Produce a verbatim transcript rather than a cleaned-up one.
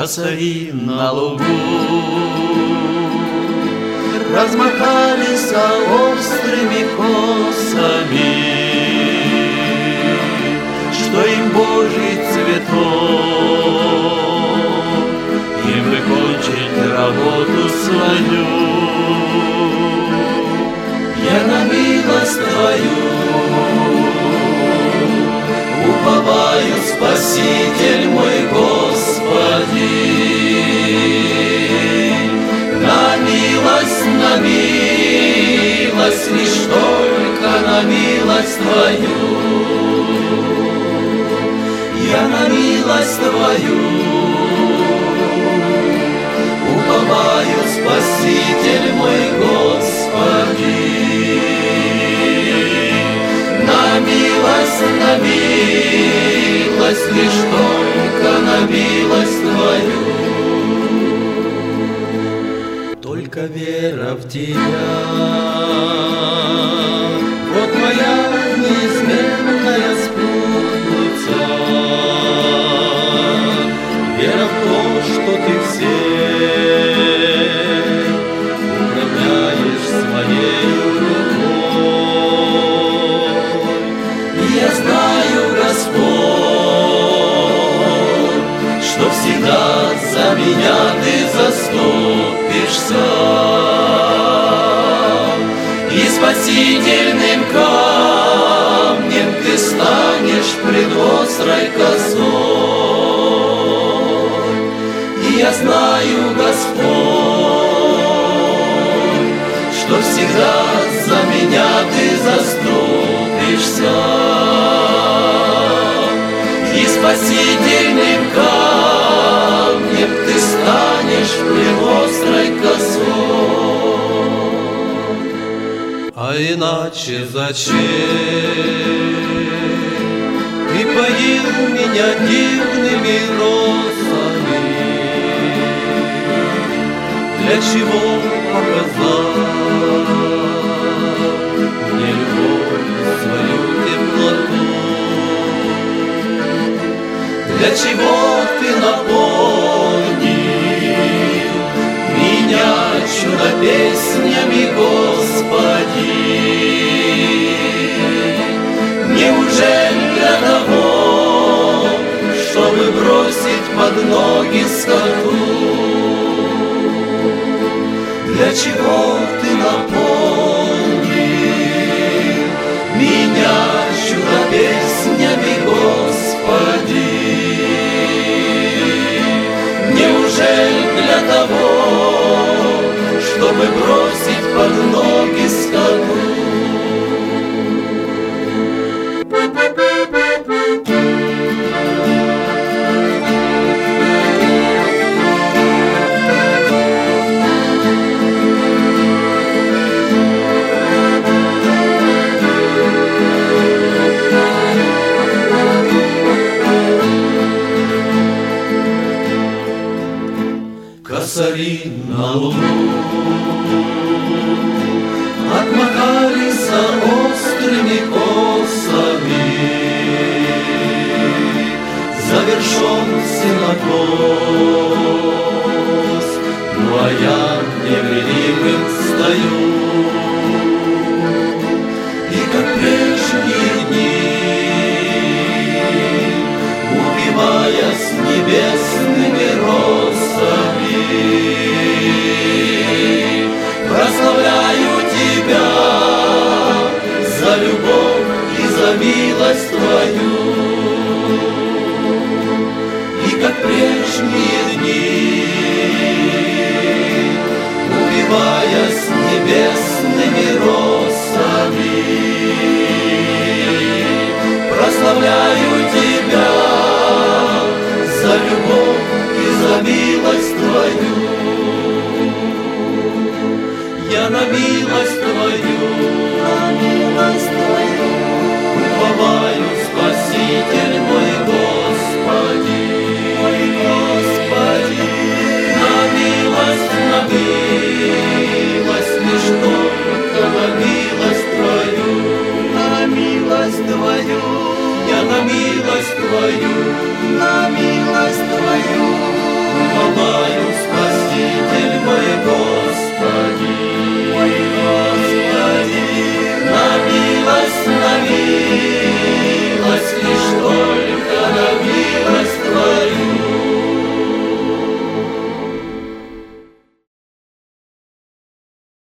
Косари на лугу размахались острыми косами, что им Божий цветок, им выкончить работу свою. Я на милость Твою уповаю, Спаситель мой, Господи, на милость, на милость, лишь только на милость Твою. Я на милость Твою уповаю, Спаситель мой, Господи, на милость, на милость, лишь только на милость Твою. Только вера в Тебя, вот моя неизменная спутница. Вера в то, что Ты всем управляешь своей рукой. И я знаю, Господь, что всегда за меня Ты заступишься, и спасительным камнем Ты станешь пред острой косой. И я знаю, Господь, что всегда за меня Ты заступишься, и спасительным камнем Ты станешь пред острой косой. А иначе зачем Ты поил меня дивными росами? Для чего показал мне любовь, свою теплоту? Для чего Ты наполнил меня чудо-песнями, Господи? Неужели для того, чтобы бросить под ноги скоту? Для чего Ты наполнил меня чудо-песнями, Господи? Неужели для того, чтобы бросить под ноги скоту? Косари на лугу отмахались острыми косами. Завершен сенокос, ну а я невредимым стою. И как прежние дни, упиваясь небесными росами, прославляю Тебя за любовь и за милость Твою.